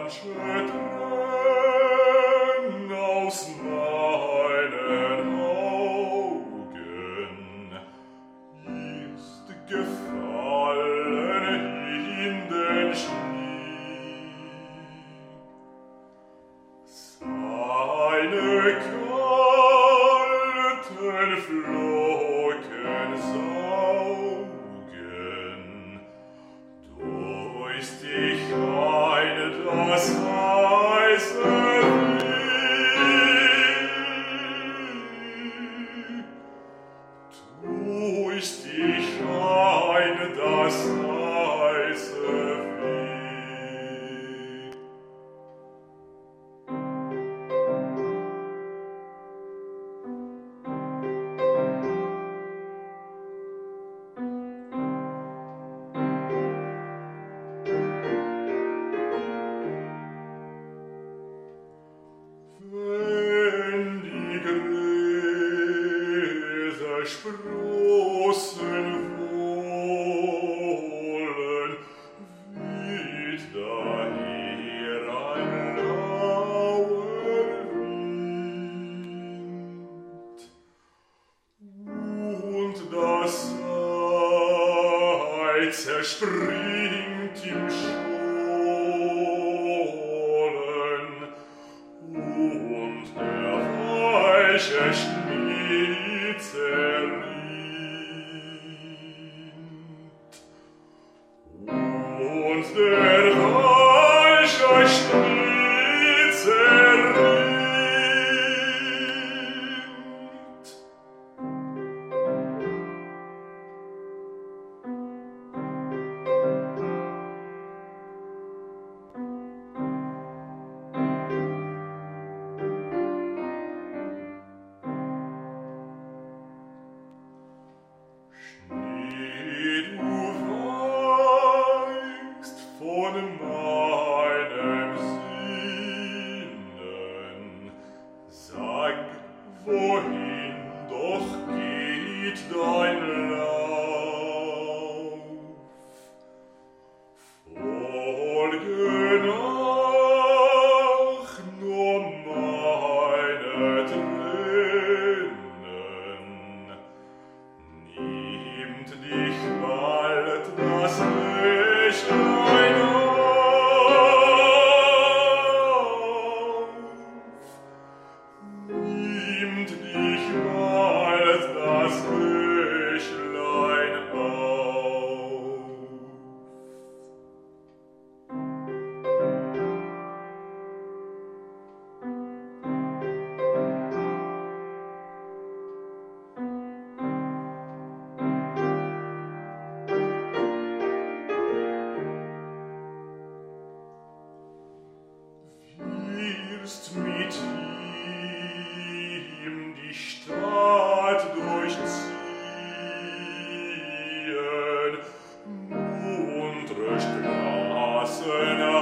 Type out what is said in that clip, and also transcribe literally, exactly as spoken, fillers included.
Tränen aus meinen Augen ist gefallen in den Schnee. Seine kalten Flocken saugen durch die Heide das heiße Weh. Durch die Heide das heiße Weh. Wenn die Gräser sprossen wollen, weht daher ein lauer Wind, und das Ei zerspringt im Schollen, und der weiche Schnee zerrinnt. Und der weiche Schnee zerrinnt. Schnee, du weichst von meinem Sinnen, sag, wohin doch geht dein Lauf? Folge nach nur meine Tränen, nimmt dich bald das Lächeln auf, nimmt dich bald das Lächeln auf. Wirst mit ihm die Stadt durchziehen, muntere Straßen